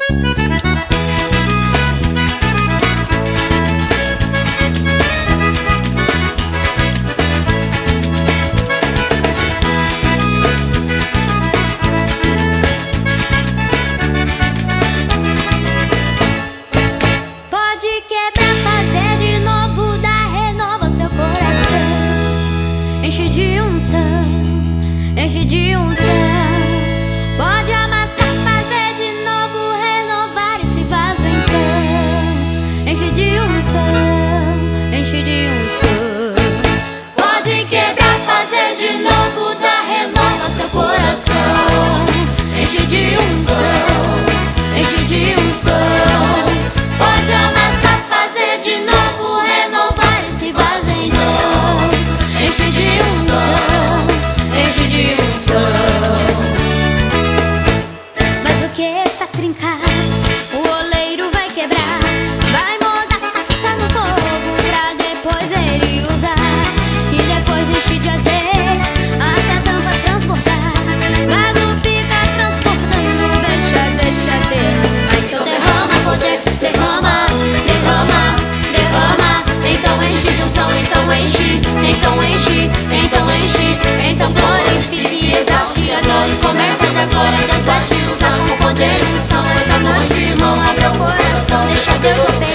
Enche de unção. Pode amassar, fazer de novo, renovar esse vaso então. Enche de unção, enche de unção. Pode quebrar, fazer de novo, dar renova seu coração. Enche de unção, enche de unção. Pode amassar, fazer de novo, renovar esse vaso então. Enche de unção, enche de unção. Mas o que está trincado, o oleiro vai quebrar. Vai mudar, passar no fogo pra depois ele usar. E depois enche de azeite até a tampa transportar. Mas não fica transportando, deixa derramar. Então derrama poder, derrama, derrama, derrama. Então enche de unção, então enche, então enche, então enche. Então glorifique, exalte, adore, comece da glória. Deus vai te usar como poder e unção. Essa noite, irmão, abra o coração, deixa Deus operar.